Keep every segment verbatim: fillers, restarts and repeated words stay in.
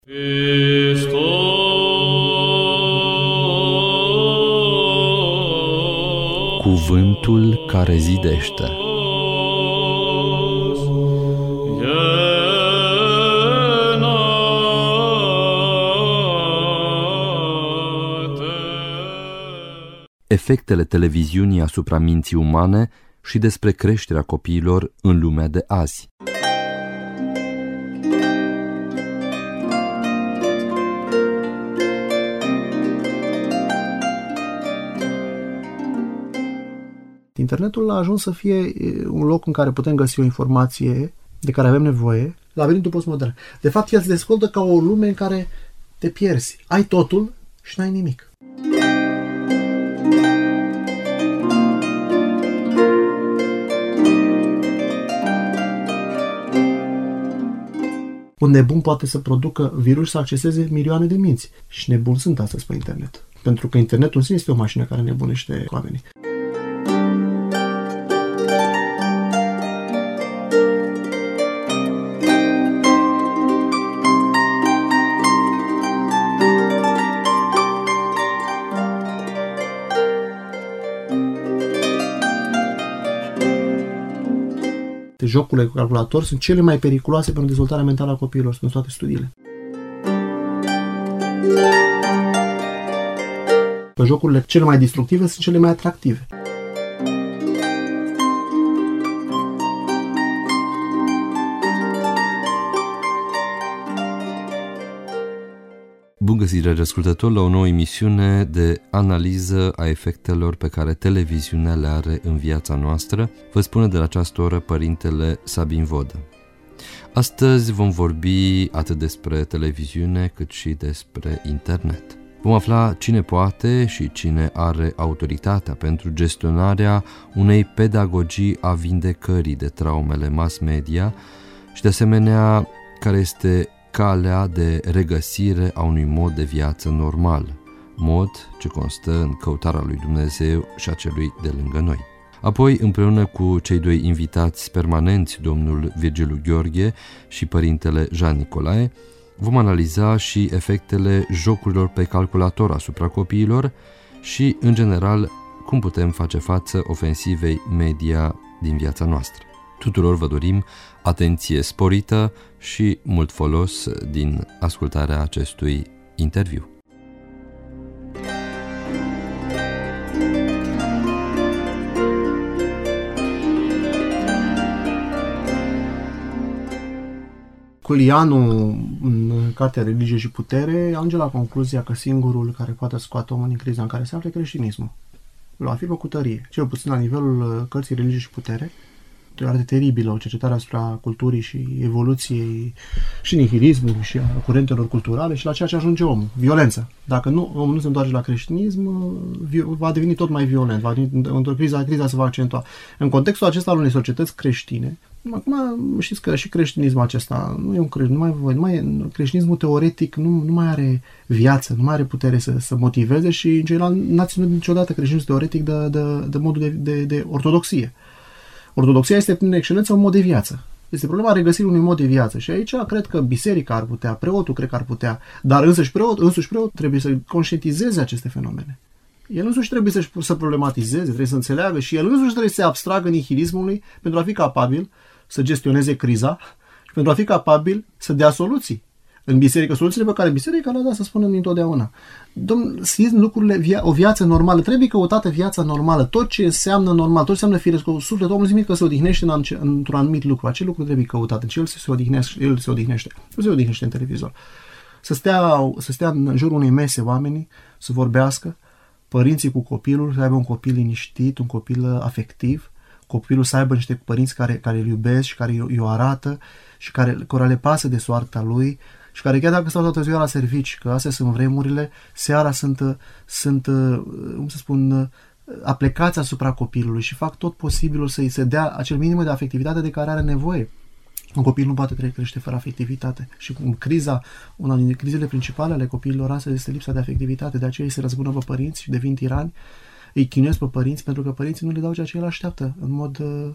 Cuvântul care zidește. Efectele televiziunii asupra minții umane și despre creșterea copiilor în lumea de azi. Internetul a ajuns să fie un loc în care putem găsi o informație de care avem nevoie, labirintul postmodern. De fapt, el se dezvoltă ca o lume în care te pierzi. Ai totul și n-ai nimic. Un nebun poate să producă virus și să acceseze milioane de minți. Și nebuni sunt astăzi pe internet. Pentru că internetul în sine este o mașină care nebunește oamenii. Jocurile cu calculator sunt cele mai periculoase pentru dezvoltarea mentală a copiilor, sunt toate studiile. Că jocurile cele mai destructive sunt cele mai atractive. Bun găsit, dragi ascultători, la o nouă emisiune de analiză a efectelor pe care televiziunea le are în viața noastră. Vă spune de la această oră părintele Sabin Vodă. Astăzi vom vorbi atât despre televiziune cât și despre internet. Vom afla cine poate și cine are autoritatea pentru gestionarea unei pedagogii a vindecării de traumele mass media și de asemenea care este calea de regăsire a unui mod de viață normal, mod ce constă în căutarea lui Dumnezeu și a celui de lângă noi. Apoi, împreună cu cei doi invitați permanenți, domnul Virgilu Gheorghe și părintele Jean Nicolae, vom analiza și efectele jocurilor pe calculator asupra copiilor și, în general, cum putem face față ofensivei media din viața noastră. Tuturor vă dorim atenție sporită și mult folos din ascultarea acestui interviu. Culianu, în cartea Religie și Putere, ajunge la concluzia că singurul care poate scoate omul din criza în care se află e creștinismul. Îl afirmă cu tărie, cel puțin la nivelul cărții Religie și Putere. E foarte teribilă o cercetare asupra culturii și evoluției și nihilismului și a curentelor culturale și la ceea ce ajunge omul. Violența. Dacă nu, omul nu se întoarce la creștinism, va deveni tot mai violent. Va deveni, într-o criză, criza se va accentua. În contextul acesta al unei societăți creștine, acum știți că și creștinismul acesta nu e un creștinism, nu mai, nu mai, creștinismul teoretic nu, nu mai are viață, nu mai are putere să, să motiveze și în general n-a ținut niciodată creștinismul teoretic de, de, de modul de, de, de ortodoxie. Ortodoxia este, prin excelență, un mod de viață. Este problema regăsirii unui mod de viață. Și aici cred că biserica ar putea, preotul cred că ar putea, dar însăși preot, însuși preot trebuie să conștientizeze aceste fenomene. El însuși trebuie să, să problematizeze, trebuie să înțeleagă și el însuși trebuie să se abstragă nihilismului pentru a fi capabil să gestioneze criza și pentru a fi capabil să dea soluții. În biserică, soluțiile pe care biserica le-a dat, să spunem întotdeauna. Dom'le, sunt lucrurile, via, o viață normală, trebuie căutată viața normală, tot ce înseamnă normal, tot ce înseamnă firesc, sufletul omului zic că se odihnește în, într-un anumit lucru, acel lucru trebuie căutat, în ce el se odihnește, el se odihnește, nu se odihnește în televizor. Să stea, să stea în jurul unei mese oamenii, să vorbească, părinții cu copilul, să aibă un copil liniștit, un copil afectiv, copilul să aibă niște părinți care, care îl iubesc și care îi arată și care, care le pasă de soarta lui, și care chiar dacă stau toată ziua la servici, că astea sunt vremurile, seara sunt, sunt cum să spun, aplecați asupra copilului și fac tot posibilul să-i se dea acel minim de afectivitate de care are nevoie. Un copil nu poate crește fără afectivitate. Și în criza, una dintre crizele principale ale copiilor astăzi este lipsa de afectivitate. De aceea ei se răzbună pe părinți și devin tirani, îi chinuiesc pe părinți pentru că părinții nu le dau ceea ce el așteaptă în mod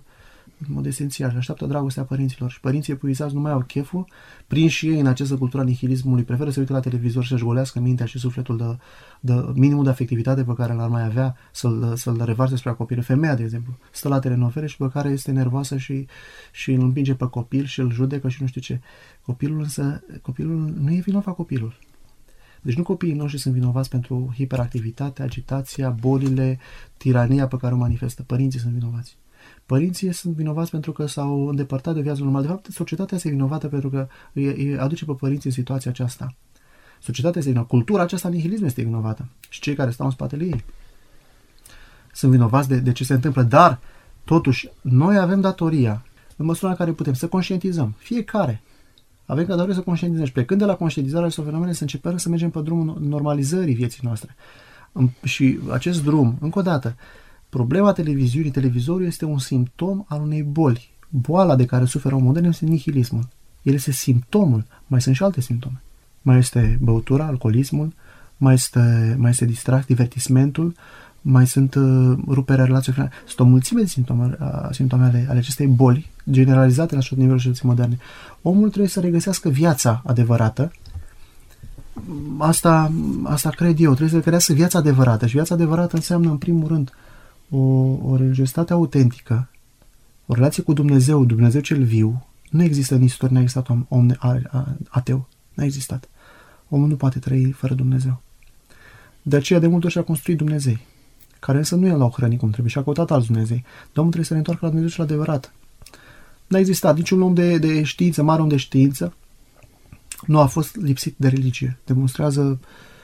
în mod esențial, și așteaptă dragostea părinților. Și părinții epuizați nu mai au cheful, prinși ei în această cultură a nihilismului, preferă să uite la televizor și să-și golească mintea și sufletul de, de minimul de afectivitate pe care l-ar mai avea, să-l, să-l revarse spre copil. Femeia, de exemplu, stă la telenovele și pe care este nervoasă și, și îl împinge pe copil și îl judecă și nu știu ce. Copilul însă, copilul nu e vinovat copilul. Deci nu copiii noștri sunt vinovați pentru hiperactivitate, agitația, bolile, tirania pe care o manifestă. Părinții sunt vinovați. Părinții sunt vinovați pentru că s-au îndepărtat de viața normală. De fapt, societatea este vinovată pentru că îi aduce pe părinți în situația aceasta. Societatea este vinovată. Cultura aceasta nihilism este vinovată. Și cei care stau în spatele ei sunt vinovați de, de ce se întâmplă. Dar, totuși, noi avem datoria, în măsura în care putem, să conștientizăm. Fiecare. Avem datoria să conștientizăm. Și plecând de la conștientizarea acestor fenomene, să începem să mergem pe drumul normalizării vieții noastre. Și acest drum, încă o dată, problema televiziunii, televizorul este un simptom al unei boli. Boala de care suferă omul modern este nihilismul. El este simptomul. Mai sunt și alte simptome. Mai este băutura, alcoolismul, mai este, mai este distract, divertismentul, mai sunt uh, ruperea relațiilor. Sunt o mulțime de simptome, uh, simptome ale, ale acestei boli generalizate la tot nivelul societății moderne. Omul trebuie să regăsească viața adevărată. Asta, asta cred eu. Trebuie să regăsească viața adevărată. Și viața adevărată înseamnă, în primul rând, o, o religiozitate autentică, o relație cu Dumnezeu, Dumnezeu cel viu. Nu există în istorie, n-a existat om, om ateu. N-a existat. Omul nu poate trăi fără Dumnezeu. De aceea de multe ori și-a construit Dumnezei, care însă nu i l-au hrănit cum trebuie și a căutat alți Dumnezei. Dar omul trebuie să ne întoarcă la Dumnezeu cel adevărat. N-a existat niciun om de, de știință, mare om de știință, nu a fost lipsit de religie. Demonstrează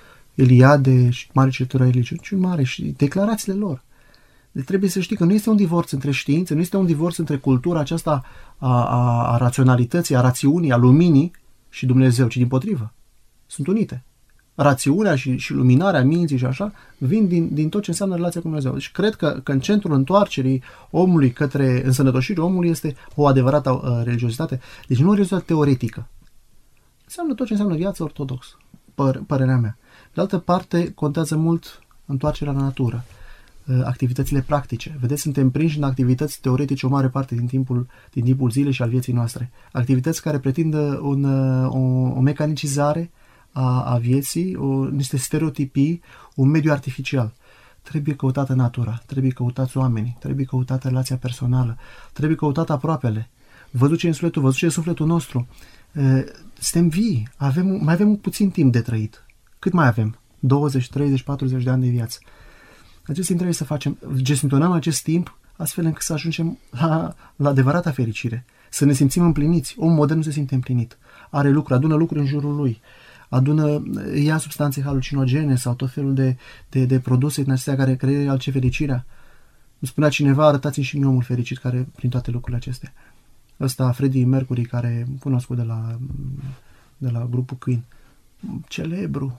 Eliade și mare cercetători religioși, niciun mare și declarațiile lor. Deci trebuie să știi că nu este un divorț între știință, nu este un divorț între cultura aceasta a, a, a raționalității, a rațiunii, a luminii și Dumnezeu, ci dimpotrivă. Sunt unite. Rațiunea și, și luminarea minții și așa vin din, din tot ce înseamnă relația cu Dumnezeu. Deci cred că, că în centrul întoarcerii omului către însănătoșirea omului este o adevărată uh, religiozitate. Deci nu o religiozitate teoretică. Înseamnă tot ce înseamnă viață ortodoxă, păr, părerea mea. De altă parte, contează mult întoarcerea la natură, uh, activitățile practice. Vedeți, suntem prinși în activități teoretice o mare parte din timpul, din timpul zilei și al vieții noastre. Activități care pretind un, uh, o, o mecanicizare A, a vieții, o, niște stereotipii, un mediu artificial. Trebuie căutată natura, trebuie căutați oamenii, trebuie căutată relația personală, trebuie căutat aproapele. Văzut ce e în sufletul, văzut ce e sufletul nostru. E, suntem vii, avem, mai avem puțin timp de trăit. Cât mai avem? douăzeci, treizeci, patruzeci de ani de viață. Acest timp trebuie să facem, gestionăm acest timp astfel încât să ajungem la, la adevărata fericire. Să ne simțim împliniți. Omul modern nu se simte împlinit. Are lucruri, adună lucruri în jurul lui. Adună, ia substanțe halucinogene sau tot felul de, de, de produse din acestea care creează altce fericirea. Îmi spunea cineva, arătați-mi și mie omul fericit care prin toate lucrurile acestea. Ăsta, Freddie Mercury, care cunoscut de la, de la grupul Queen. Celebru,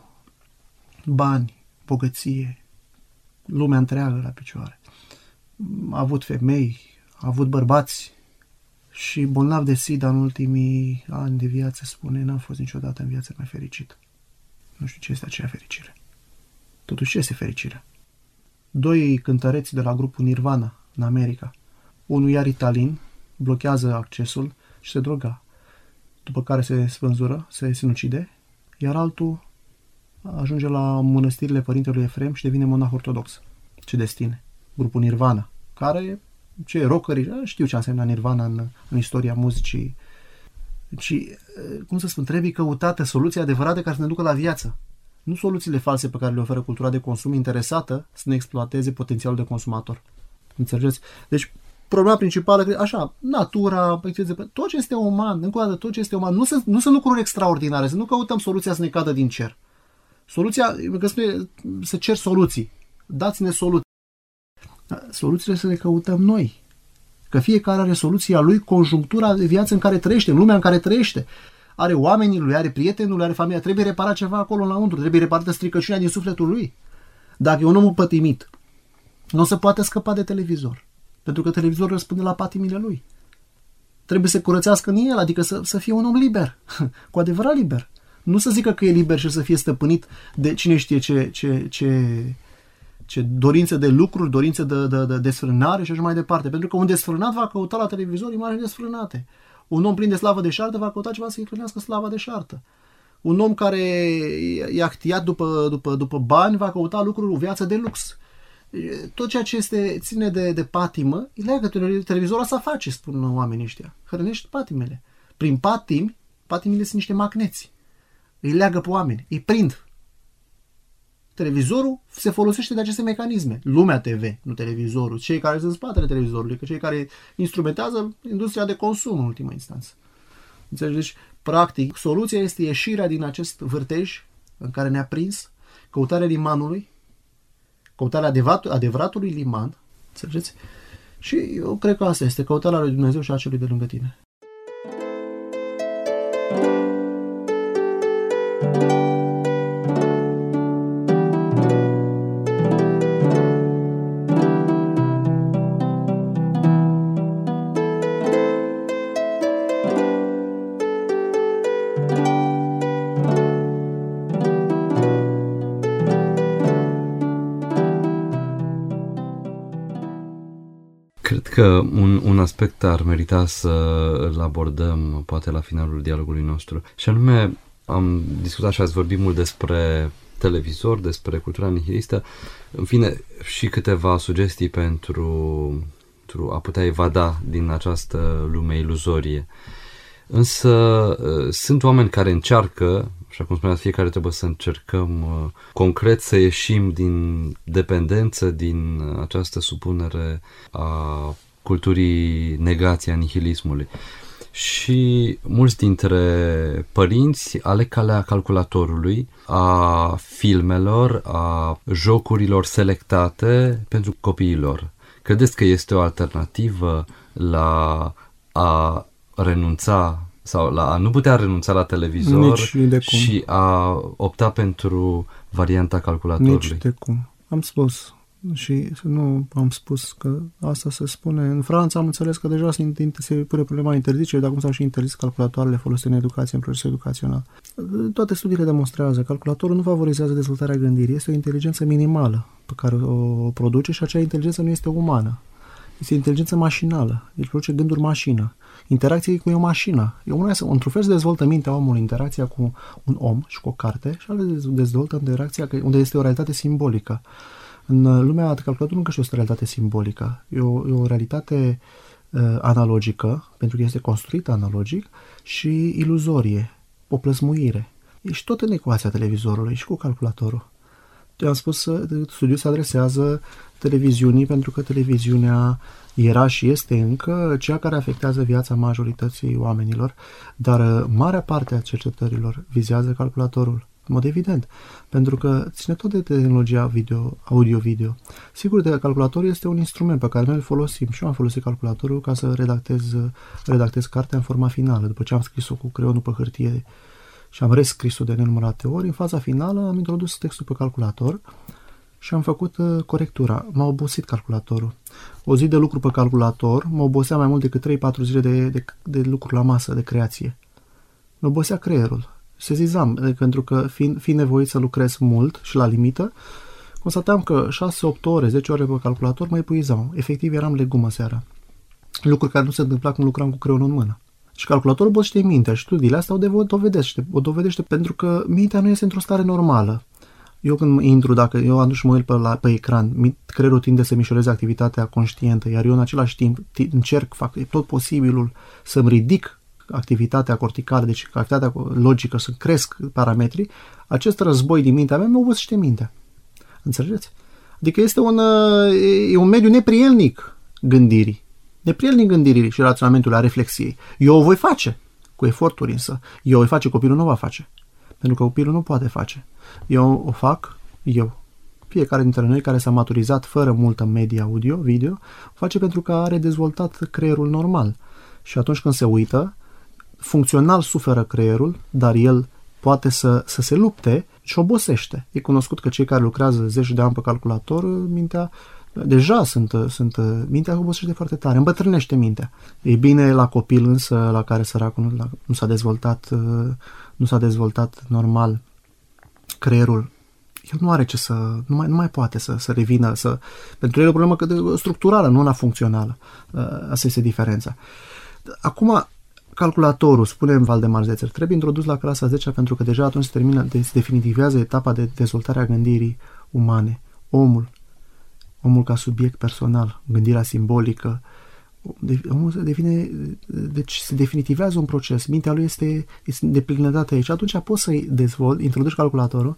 bani, bogăție, lumea întreagă la picioare. A avut femei, a avut bărbați și bolnav de SIDA în ultimii ani de viață, spune, n-am fost niciodată în viață mai fericit. Nu știu ce este aceea fericire. Totuși, ce este fericirea? Doi cântăreți de la grupul Nirvana, în America. Unul ia Ritalin, blochează accesul și se droga. După care se spânzură, se sinucide, iar altul ajunge la mănăstirile Părintelui Efrem și devine monah ortodox. Ce destine! Grupul Nirvana, care, ce rockeri, știu ce înseamnă Nirvana în, în istoria muzicii. Și, cum să spun, trebuie căutată soluția adevărată care să ne ducă la viață. Nu soluțiile false pe care le oferă cultura de consum interesată să ne exploateze potențialul de consumator. Înțelegeți? Deci, problema principală, așa, natura, tot ce este uman, încă o dată, tot ce este uman, nu sunt, nu sunt lucruri extraordinare, să nu căutăm soluția să ne cadă din cer. Soluția, că spune, să cer soluții. Dați-ne soluții. Soluțiile să le căutăm noi. Că fiecare are soluția lui, conjunctura de viață în care trăiește, în lumea în care trăiește. Are oamenii lui, are prietenul lui, are familia. Trebuie reparat ceva acolo înăuntru, trebuie reparată stricăciunea din sufletul lui. Dacă e un om pătimit, nu o să poate scăpa de televizor. Pentru că televizorul răspunde la patimile lui. Trebuie să curățească în el, adică să, să fie un om liber. Cu adevărat liber. Nu să zică că e liber și să fie stăpânit de cine știe ce, ce, ce, ce dorință de lucruri, dorință de, de, de desfrânare și așa mai departe. Pentru că un desfrânat va căuta la televizor imagini desfrânate. Un om plin de slavă deșartă va căuta ceva să-i hrănească slava deșartă. Un om care e actiat după, după, după bani va căuta lucruri, o viață de lux. Tot ceea ce este, ține de, de patimă, leagă televizorul, asta face, spun oamenii ăștia. Hrănești patimele. Prin patimi, patimile sunt niște magneți. Îi leagă pe oameni, îi prind. Televizorul se folosește de aceste mecanisme. Lumea T V, nu televizorul. Cei care sunt în spatele televizorului, că cei care instrumentează industria de consum în ultima instanță. Înțelegi? Deci, practic, soluția este ieșirea din acest vârtej în care ne-a prins, căutarea limanului, căutarea adevărat, adevăratului liman, înțelegeți? Și eu cred că asta este căutarea lui Dumnezeu și a celui de lângă tine. Cred că un, un aspect ar merita să îl abordăm poate la finalul dialogului nostru. Și anume, am discutat și ați vorbit mult despre televizor, despre cultura nihilistă, în fine, și câteva sugestii pentru, pentru a putea evada din această lume iluzorie. Însă sunt oameni care încearcă, așa cum spuneați, fiecare trebuie să încercăm uh, concret să ieșim din dependență, din această supunere a culturii negației, a nihilismului. Și mulți dintre părinți aleg calea calculatorului, a filmelor, a jocurilor selectate pentru copiilor. Credeți că este o alternativă la a renunța sau la a nu putea renunța la televizor și a opta pentru varianta calculatorului? Nici de cum. Am spus și nu am spus că asta se spune. În Franța am înțeles că deja se pune problema interzicerii, dar cum s-au și interzis calculatoarele folosite în educație, în procesul educațional. Toate studiile demonstrează că calculatorul nu favorizează dezvoltarea gândirii. Este o inteligență minimală pe care o produce și acea inteligență nu este umană. Este inteligență mașinală. El produce gânduri mașină. Interacția cu o mașină. E una, într-un fel se dezvoltă mintea omului, interacția cu un om și cu o carte și altfel se dezvoltă interacția unde este o realitate simbolică. În lumea calculatorului nu că este o realitate simbolică. E o, e o realitate uh, analogică, pentru că este construită analogic, și iluzorie, o plăsmuire. E și tot în ecuația televizorului și cu calculatorul. Eu am spus că studiul se adresează televiziunii pentru că televiziunea era și este încă cea care afectează viața majorității oamenilor, dar marea parte a cercetărilor vizează calculatorul, în mod evident, pentru că ține tot de tehnologia video, audio-video. Sigur, de calculatorul este un instrument pe care noi îl folosim și eu am folosit calculatorul ca să redactez, redactez cartea în forma finală, după ce am scris-o cu creionul pe hârtie și am rescris-o de nenumărate ori. În faza finală am introdus textul pe calculator și am făcut uh, corectura. M-a obosit calculatorul. O zi de lucru pe calculator mă obosea mai mult decât trei patru zile de, de, de lucru la masă, de creație. Mă obosea creierul. Sezizam, pentru că fiind, fiind nevoit să lucrez mult și la limită, constatam că șase opt ore, zece ore pe calculator mă epuizau. Efectiv eram legumă seara. Lucruri care nu se întâmpla când lucram cu creionul în mână. Și calculatorul obosește mintea și studiile astea o dovedește. O dovedește pentru că mintea nu este într-o stare normală. Eu când intru, dacă eu atunci mă uit pe, la, pe ecran, creierul tinde să mișoreze activitatea conștientă, iar eu în același timp încerc, fac tot posibilul să-mi ridic activitatea corticală, deci activitatea logică, să cresc parametrii, acest război din mintea mea mă obosește mintea. Înțelegeți? Adică este un, e un mediu neprielnic gândirii. Neprielnic gândirii și raționamentului, a reflexiei. Eu o voi face, cu eforturi însă. Eu o voi face, copilul nu va face. Pentru că copilul nu poate face. Eu o fac, eu. Fiecare dintre noi care s-a maturizat fără multă media audio, video, o face pentru că are dezvoltat creierul normal. Și atunci când se uită, funcțional suferă creierul, dar el poate să, să se lupte și obosește. E cunoscut că cei care lucrează zeci de ani pe calculator, mintea deja sunt, sunt mintea obosește foarte tare, îmbătrânește mintea. E bine la copil însă, la care săracul nu, nu s-a dezvoltat, nu s-a dezvoltat normal creierul el nu are ce să, nu mai, nu mai poate să, să revină, să, pentru el e o problemă structurală, nu una funcțională. Asta este diferența. Acum, calculatorul, spunem Valdemar Zețer, trebuie introdus la clasa a zecea pentru că deja atunci se termină, se definitivează etapa de dezvoltare a gândirii umane. Omul, omul ca subiect personal, gândirea simbolică, omul se devine, deci se definitivează un proces, mintea lui este, este de plinătate aici. Atunci poți să-i dezvolți, introduci calculatorul,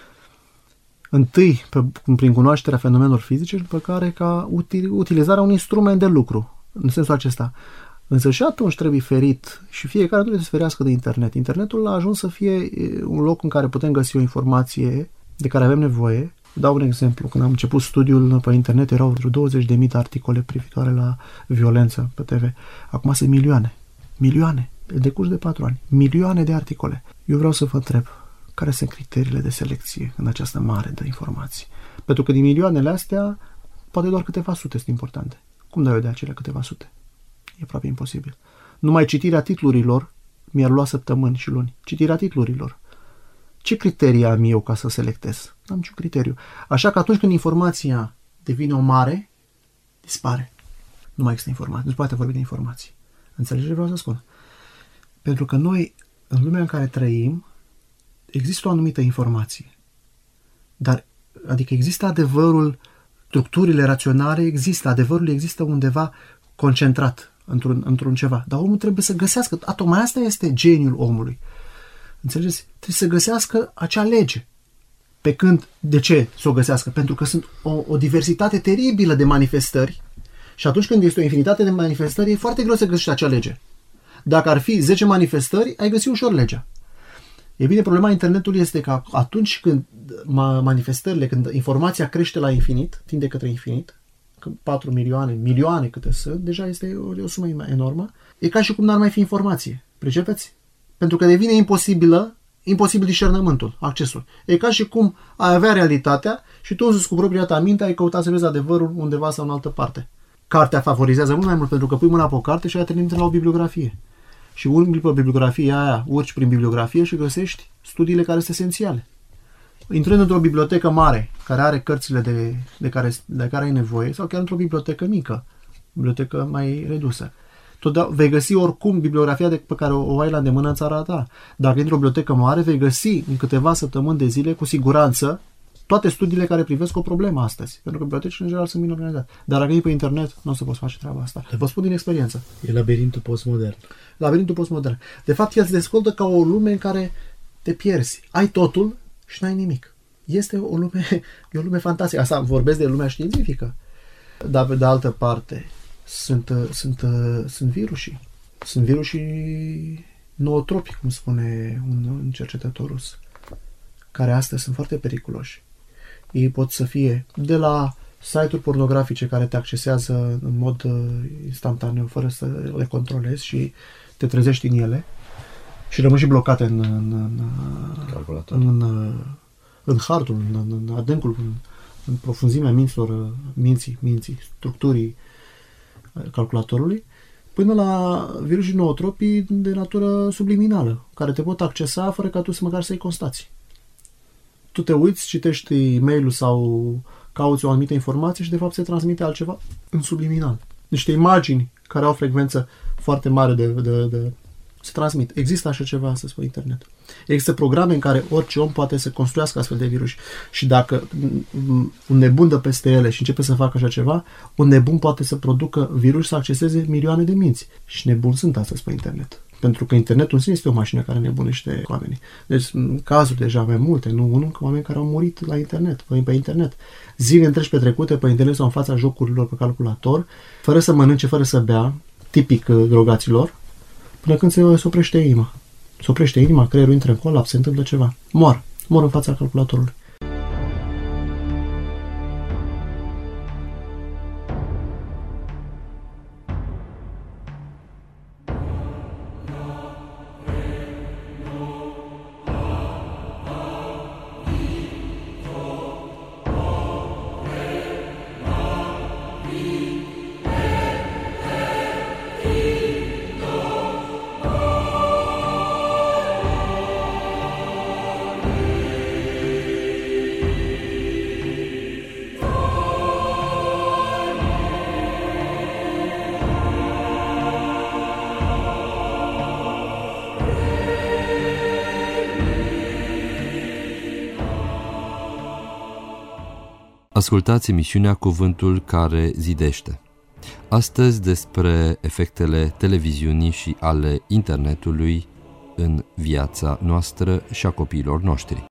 întâi pe, prin cunoașterea fenomenelor fizice, după care ca util, utilizarea unui instrument de lucru, în sensul acesta. Însă și atunci trebuie ferit și fiecare trebuie să se ferească de internet. Internetul a ajuns să fie un loc în care putem găsi o informație de care avem nevoie. Dau un exemplu. Când am început studiul pe internet erau vreo douăzeci de mii de articole privitoare la violență pe T V. Acum sunt milioane. Milioane. În decurs de patru ani. Milioane de articole. Eu vreau să vă întreb care sunt criteriile de selecție în această mare de informații. Pentru că din milioanele astea poate doar câteva sute sunt importante. Cum dau eu de acele câteva sute? E aproape imposibil. Numai citirea titlurilor mi-ar lua săptămâni și luni. Citirea titlurilor. Ce criterii am eu ca să selectez? N-am niciun criteriu. Așa că atunci când informația devine o mare, dispare. Nu mai există informații. Nu se poate vorbi de informații. Înțelegeți ce vreau să spun? Pentru că noi, în lumea în care trăim, există o anumită informație. Dar, adică există adevărul, structurile raționale există, adevărul există undeva concentrat într-un, într-un ceva. Dar omul trebuie să găsească, tocmai asta este geniul omului. Înțelegeți? Trebuie să găsească acea lege. Pe când, de ce să o găsească? Pentru că sunt o, o diversitate teribilă de manifestări și atunci când este o infinitate de manifestări, e foarte greu să găsești acea lege. Dacă ar fi zece manifestări, ai găsi ușor legea. E bine, problema internetului este că atunci când manifestările, când informația crește la infinit, tinde către infinit, patru milioane, milioane câte sunt, deja este o, o sumă enormă, e ca și cum n-ar mai fi informație. Pricepeți? Pentru că devine imposibilă, imposibil discernământul, accesul. E ca și cum ai avea realitatea și tu însuți cu propria ta minte ai căutat să vezi adevărul undeva sau în altă parte. Cartea favorizează mult mai mult pentru că pui mâna pe o carte și aia te trimite la o bibliografie. Și urmi pe bibliografia aia, urci prin bibliografie și găsești studiile care sunt esențiale. Intrând într-o bibliotecă mare, care are cărțile de, de, care, de care ai nevoie, sau chiar într-o bibliotecă mică, bibliotecă mai redusă, tot vei găsi oricum bibliografia de, pe care o, o ai la îndemână în țara ta. Dacă intri într-o bibliotecă mare, vei găsi în câteva săptămâni de zile, cu siguranță, toate studiile care privesc o problemă astăzi. Pentru că bibliotecile, în general, sunt bine organizate. Dar dacă e pe internet, nu o să poți face treaba asta. Vă spun din experiență. E labirintul postmodern. Labirintul postmodern. De fapt, el se dezvoltă ca o lume în care te pierzi. Ai totul și n-ai nimic. Este o lume, e o lume fantastică. Asta vorbesc de lumea științifică. Dar, pe de altă parte, sunt, sunt, sunt virusii. Sunt virusii nootropi, cum spune un, un cercetător rus, care astăzi sunt foarte periculoși. Ei pot să fie de la site-uri pornografice care te accesează în mod instantaneu, fără să le controlezi și te trezești în ele și rămâi și blocate în, în, în, în, în, în hardul, în, în adâncul, în, în profunzimea minților, minții, minții, structurii calculatorului, până la virusii nootropii de natură subliminală, care te pot accesa fără ca tu să măcar să-i constați. Tu te uiți, citești e-mail-ul sau cauți o anumită informație și de fapt se transmite altceva în subliminal. Niște imagini care au frecvență foarte mare de, de, de se transmit. Există așa ceva astăzi pe internet. Există programe în care orice om poate să construiască astfel de virus și dacă un nebun dă peste ele și începe să facă așa ceva, un nebun poate să producă virus să acceseze milioane de minți. Și nebuni sunt astăzi pe internet. Pentru că internetul în sine este o mașină care nebunește oamenii. Deci cazuri deja mai multe, nu unul, oameni care au murit la internet, pe, pe internet. Zile întregi petrecute pe internet sau în fața jocurilor pe calculator, fără să mănânce, fără să bea, tipic drogaților, până când se, se oprește inima. Se oprește inima, creierul intră în colaps, se întâmplă ceva. Mor. Mor în fața calculatorului. Ascultați emisiunea Cuvântul care zidește. Astăzi despre efectele televiziunii și ale internetului în viața noastră și a copiilor noștri.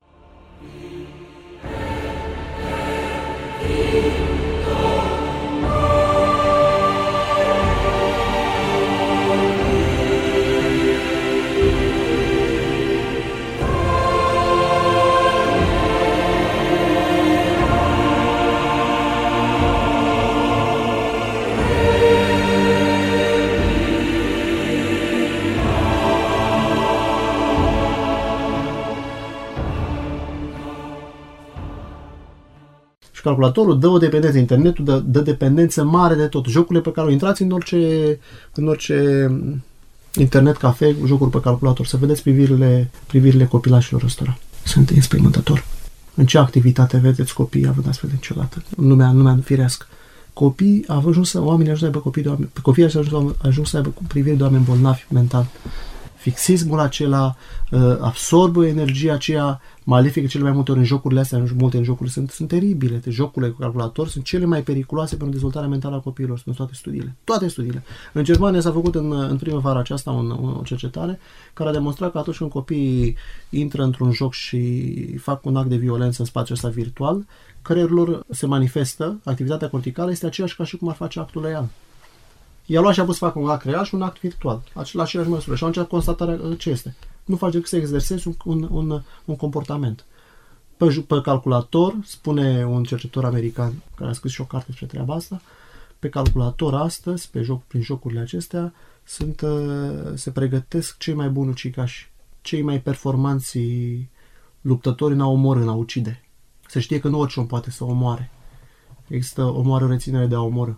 Și calculatorul dă o dependență, internetul dă, dă dependență mare de tot. Jocurile pe care o intrați în orice, în orice internet, cafe, jocuri pe calculator, să vedeți privirile, privirile copilașilor ăstora. Sunt înspăimântător. În ce activitate vedeți copiii având astfel niciodată? În lumea, în lumea firească. Copiii au ajuns să, oamenii ajuns să aibă copii de oameni, copiii au ajuns, ajuns să aibă priviri de oameni bolnavi mental. Fixismul acela uh, absorbă energia aceea malefică cele mai multe ori în jocurile astea, în multe în jocuri sunt, sunt teribile. De jocurile cu calculator sunt cele mai periculoase pentru dezvoltarea mentală a copiilor, sunt toate studiile. Toate studiile. În Germania s-a făcut în, în primăvara aceasta un, o cercetare care a demonstrat că atunci când copiii intră într-un joc și fac un act de violență în spațiul ăsta virtual, creierul lor se manifestă, activitatea corticală este aceeași ca și cum ar face actul real. I-a luat și a pus să facă un act real și un act virtual, la aceleași măsură. Și atunci constatarea ce este? Nu face decât să exersezi un, un, un, un comportament. Pe, pe calculator, spune un cercetător american care a scris și o carte despre treaba asta, pe calculator astăzi, pe joc, prin jocurile acestea, sunt, se pregătesc cei mai buni ucigași, cei mai performanți luptători în a omorâ, în a ucide. Se știe că nu orice om poate să omoare. Există omoară reținere de a omorâ.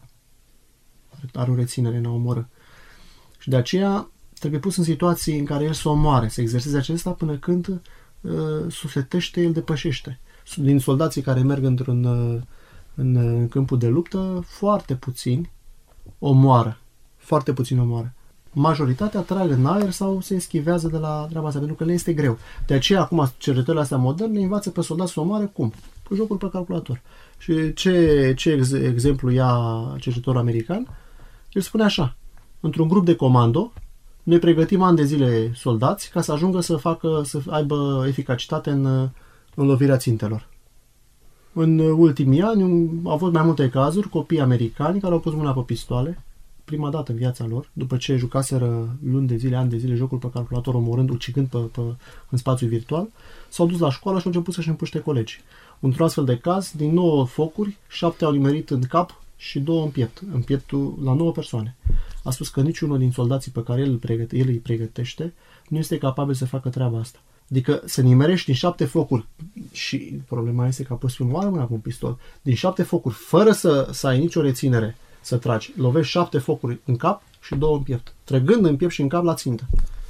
Are o reținere în a omorâ. Și de aceea trebuie pus în situații în care el să omoare, să exerseze acesta până când uh, sufletește, el depășește. Din soldații care merg într-un uh, în, în câmpul de luptă, foarte puțini omoară. Foarte puțini omoară. Majoritatea trag în aer sau se eschivează de la treaba asta, pentru că le este greu. De aceea, acum, cercetările astea moderne învață pe soldați să omoare cum? Cu jocul pe calculator. Și ce, ce ex, exemplu ia cercetătorul american? El spune așa: într-un grup de comando, noi pregătim ani de zile soldați ca să ajungă să facă, să aibă eficacitate în, în lovirea țintelor. În ultimii ani au fost mai multe cazuri, copii americani care au pus mâna pe pistoale, prima dată în viața lor, după ce jucaseră luni de zile, ani de zile jocul pe calculator, omorând, ucigând pe, pe, în spațiu virtual, s-au dus la școală și au început să-și împuște colegii. Într-un astfel de caz, din nouă focuri, șapte au nimerit în cap și două în piept, în pieptul la nouă persoane. A spus că niciunul din soldații pe care el, îl pregăte, el îi pregătește nu este capabil să facă treaba asta. Adică să nimerești din șapte focuri și problema este că a pus prima oară mâna cu un pistol, din șapte focuri, fără să, să ai nicio reținere, să tragi, lovești șapte focuri în cap și două în piept, trăgând în piept și în cap la țintă.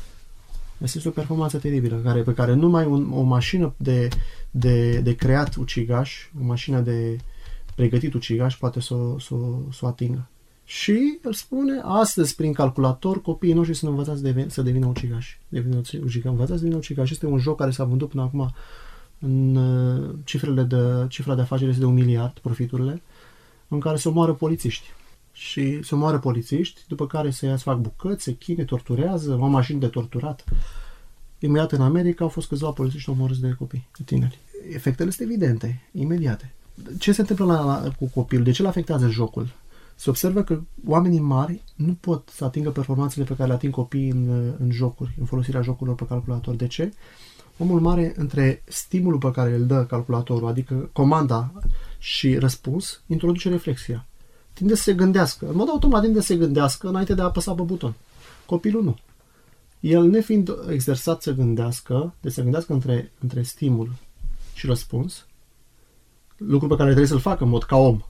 Asta este o performanță teribilă, care, pe care numai un, o mașină de, de, de creat ucigaș, o mașină de pregătit ucigaș poate să, să, să o atingă. Și el spune, astăzi, prin calculator, copiii noștri sunt învățați de, să devină ucigași. Devină ucigași. Învățați să devină ucigași. Este un joc care s-a vândut până acum în uh, cifrele de, cifra de afaceri este de un miliard, profiturile, în care se omoară polițiști. Și se omoară polițiști, după care se ia, se fac bucăți, se chine, torturează, au mașini de torturat. Imediat în America au fost câțiva polițiști omorâți de copii, de tineri. Efectele sunt evidente, imediate. Ce se întâmplă la, la, cu copilul? De ce îl afectează jocul? Se observă că oamenii mari nu pot să atingă performanțele pe care le ating copiii în, în jocuri, în folosirea jocurilor pe calculator. De ce? Omul mare, între stimulul pe care îl dă calculatorul, adică comanda și răspuns, introduce reflexia. Tinde să se gândească. În mod automat tinde să se gândească înainte de a apăsa pe buton. Copilul nu. El, nefiind exersat să gândească, de să gândească între, între stimul și răspuns, lucru pe care trebuie să-l facă în mod ca om,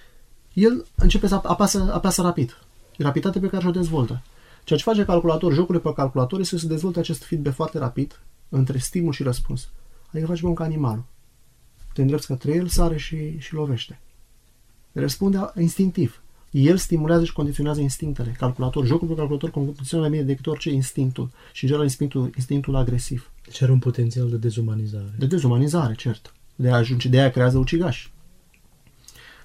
el începe să apasă, apasă rapid. E rapiditatea pe care și-o dezvoltă. Ceea ce face calculator, jocurile pe calculator, este să se dezvolte acest feedback foarte rapid între stimul și răspuns. Adică face cum ca animalul. Te îndrepți către el, sare și, și lovește. Răspunde instinctiv. El stimulează și condiționează instinctele. Calculator, jocul pe calculator condiționează mai bine decât orice instinctul. Și în general instinctul, instinctul agresiv. Deci are un potențial de dezumanizare. De dezumanizare, cert. De a ajunge, de aia creează ucigași.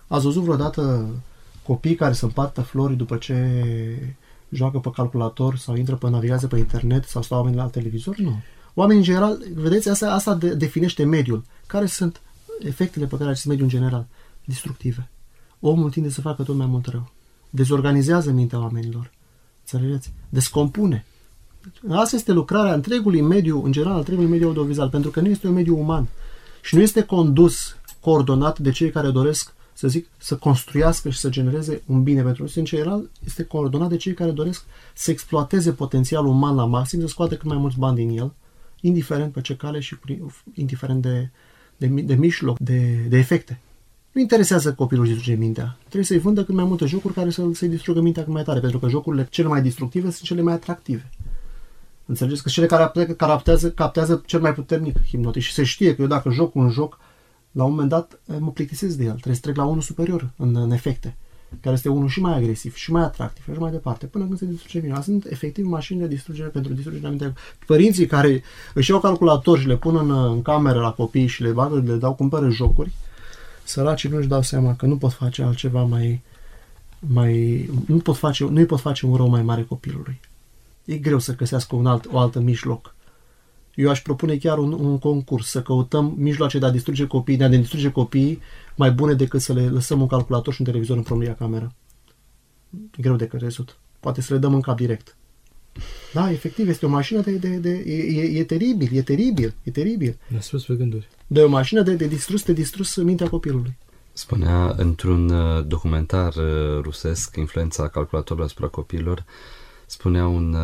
Ați văzut vreodată copii care se împartă flori după ce joacă pe calculator sau intră pe navigație pe internet sau stau oamenii la televizor? Nu. Oamenii, în general, vedeți, asta, asta de, definește mediul. Care sunt efectele pe care acest mediu în general? Destructive. Omul tinde să facă tot mai mult rău. Dezorganizează mintea oamenilor. Înțelegeți? Descompune. Asta este lucrarea întregului mediu, în general, întregului mediu audiovizual, pentru că nu este un mediu uman și nu este condus, coordonat de cei care doresc, să zic, să construiască și să genereze un bine pentru noi. În general, este coordonat de cei care doresc să exploateze potențialul uman la maxim, să scoate cât mai mulți bani din el, indiferent pe ce cale și indiferent de, de, de mijloc, de, de efecte. Nu interesează copilul să distruge mintea. Trebuie să-i vândă cât mai multe jocuri care să, să-i distrugă mintea cât mai tare, pentru că jocurile cele mai destructive sunt cele mai atractive. Înțelegeți? Că cele care captează, captează cel mai puternic hipnotic și se știe că eu dacă joc un joc, la un moment dat mă plictisesc de el. Trebuie să trec la unul superior în, în efecte, care este unul și mai agresiv, și mai atractiv, și mai departe, până când se distruge mintea. Sunt efectiv mașini de distrugere pentru distrugerea mintea. Părinții care își iau calculator și le pun în, în cameră la copii și le bagă, le dau, cumpără jocuri, săracii nu își dau seama că nu pot face altceva mai... mai nu pot face, nu îi pot face un rău mai mare copilului. E greu să găsească un alt, o altă mijloc. Eu aș propune chiar un, un concurs, să căutăm mijloace de a distruge copiii, de a distruge copiii mai bune decât să le lăsăm un calculator și un televizor în promlia cameră. E greu de crezut. Poate să le dăm în cap direct. Da, efectiv, este o mașină de... de, de e, e, e teribil, e teribil, e teribil. Mi-a spus pe gânduri. De o mașină de, de distrus, de distrus mintea copilului. Spunea într-un documentar rusesc, influența calculatorului asupra copiilor, spunea un,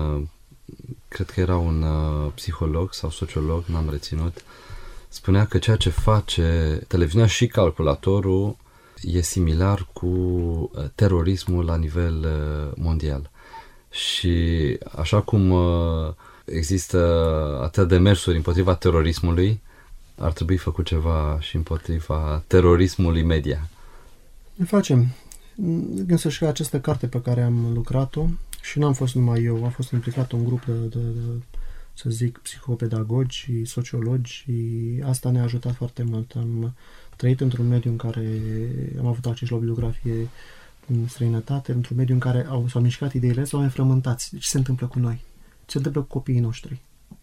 cred că era un psiholog sau sociolog, n-am reținut, spunea că ceea ce face televiziunea și calculatorul e similar cu terorismul la nivel mondial. Și așa cum există atâtea demersuri împotriva terorismului, ar trebui făcut ceva și împotriva terorismului media. Ne facem. Însăși că această carte pe care am lucrat-o, și n-am fost numai eu, a fost implicat un grup de, de, de să zic, psihopedagogi și sociologi și asta ne-a ajutat foarte mult. Am trăit într-un mediu în care am avut acces la o bibliografie în străinătate, într-un mediu în care au, s-au mișcat ideile, s-au înfrământați. Ce se întâmplă cu noi? Ce se întâmplă cu copiii noștri?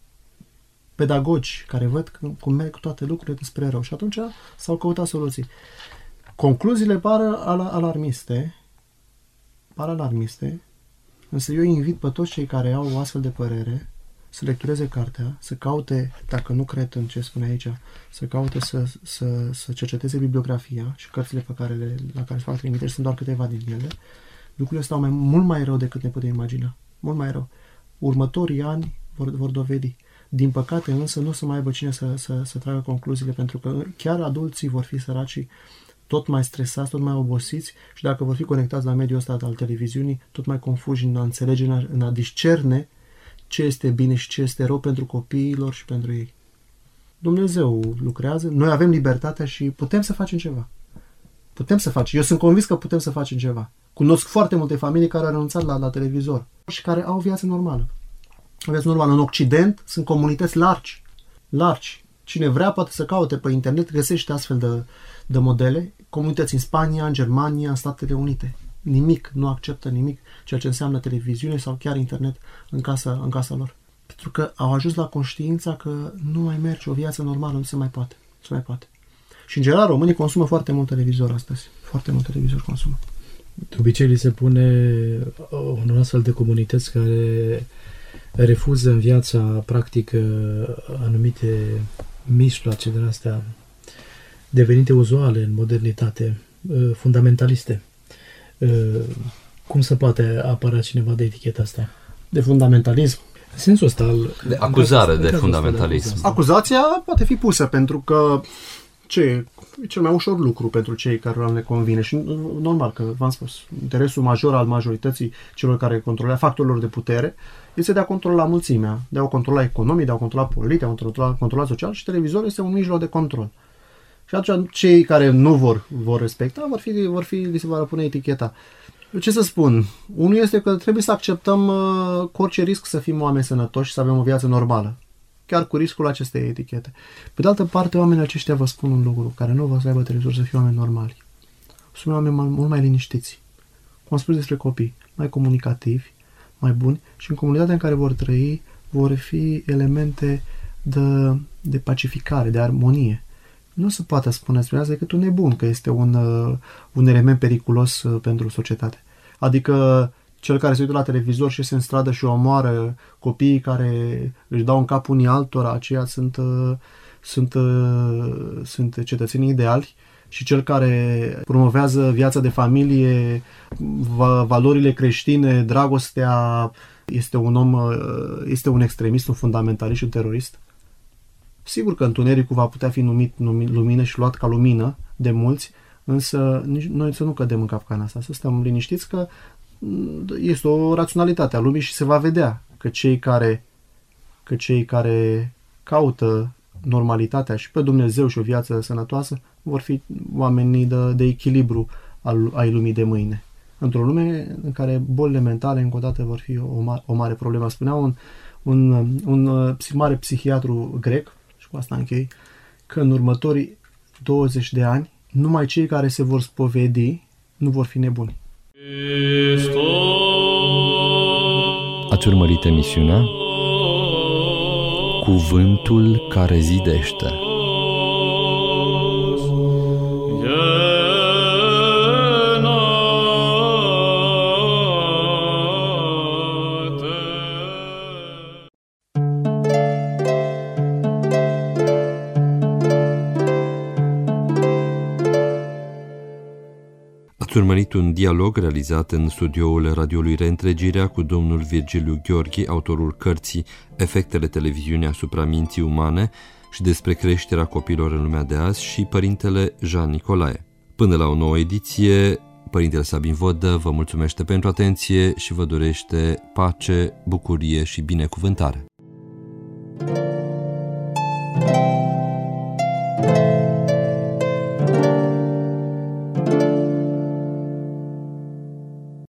Pedagogi care văd cum merg toate lucrurile despre rău și atunci s-au căutat soluții. Concluziile par alarmiste, par alarmiste, însă eu invit pe toți cei care au o astfel de părere să lectureze cartea, să caute, dacă nu cred în ce spune aici, să caute să, să, să cerceteze bibliografia și cărțile pe care le, la care se fac trimiteri, sunt doar câteva din ele. Lucrurile stau mai, mult mai rău decât ne putem imagina. Mult mai rău. Următorii ani vor, vor dovedi. Din păcate însă nu o să mai aibă cine să, să, să tragă concluziile, pentru că chiar adulții vor fi săraci, tot mai stresați, tot mai obosiți și dacă vor fi conectați la mediul ăsta al televiziunii, tot mai confuși în a înțelege, în a, în a discerne ce este bine și ce este rău pentru copiilor și pentru ei. Dumnezeu lucrează, noi avem libertatea și putem să facem ceva. Putem să facem. Eu sunt convins că putem să facem ceva. Cunosc foarte multe familii care au renunțat la, la televizor și care au o viață normală. O viață normală. În Occident sunt comunități largi. Largi. Cine vrea poate să caute pe internet, găsește astfel de, de modele. Comunități în Spania, în Germania, în Statele Unite. Nimic, nu acceptă nimic ceea ce înseamnă televiziune sau chiar internet în casa, în casa lor. Pentru că au ajuns la conștiința că nu mai merge o viață normală, nu se mai poate. Nu se mai poate. Și în general românii consumă foarte mult televizor astăzi. Foarte mult televizor consumă. De obicei li se pune unor astfel de comunități care refuză în viața practică anumite mijloace din astea devenite uzuale în modernitate, fundamentaliste. Cum se poate apăra cineva de eticheta asta? De fundamentalism. În sensul ăsta al... De acuzare de fundamentalism. Acuzația poate fi pusă pentru că ce e cel mai ușor lucru pentru cei care le convine și normal că, v-am spus, interesul major al majorității celor care controlează factorilor de putere este de a controla mulțimea, de a o controla economic, de a o controla politic, de a o controla, controla social și televizorul este un mijloc de control. Și atunci cei care nu vor, vor respecta, vor fi, vor fi, li se va pune eticheta. Ce să spun? Unul este că trebuie să acceptăm uh, cu orice risc să fim oameni sănătoși și să avem o viață normală. Chiar cu riscul acestei etichete. Pe de altă parte, oamenii aceștia vă spun un lucru, care nu vă să aibă televizor să fie oameni normali. sunt oameni mai, mult mai liniștiți. Cum am spus despre copii, mai comunicativi, mai buni și în comunitatea în care vor trăi vor fi elemente de, de pacificare, de armonie. Nu se poate spune despre asta decât un nebun, că este un, un element periculos pentru societate. Adică cel care se uită la televizor și se în stradă și omoară copiii care își dau în cap unii altora, aceia sunt, sunt, sunt cetățenii ideali, și cel care promovează viața de familie, valorile creștine, dragostea, este un om, este un extremist, un fundamentalist și un terorist. Sigur că întunericul va putea fi numit, numit lumină și luat ca lumină de mulți, însă noi să nu cădem în capcana asta, să stăm liniștiți că este o raționalitate a lumii și se va vedea că cei care, că cei care caută normalitatea și pe Dumnezeu și o viață sănătoasă vor fi oamenii de, de echilibru al, ai lumii de mâine. Într-o lume în care bolile mentale încă o dată vor fi o, ma- o mare problemă. Spunea un, un, un, un mare psihiatru grec, și cu asta închei, că în următorii douăzeci de ani numai cei care se vor spovedi nu vor fi nebuni. Ați urmărit emisiunea Cuvântul care zidește. Ați urmărit un dialog realizat în studioul radioului Reîntregirea cu domnul Virgiliu Gheorghi, autorul cărții Efectele televiziunii asupra minții umane și despre creșterea copiilor în lumea de azi, și părintele Jean Nicolae. Până la o nouă ediție, părintele Sabin Vodă vă mulțumește pentru atenție și vă dorește pace, bucurie și binecuvântare.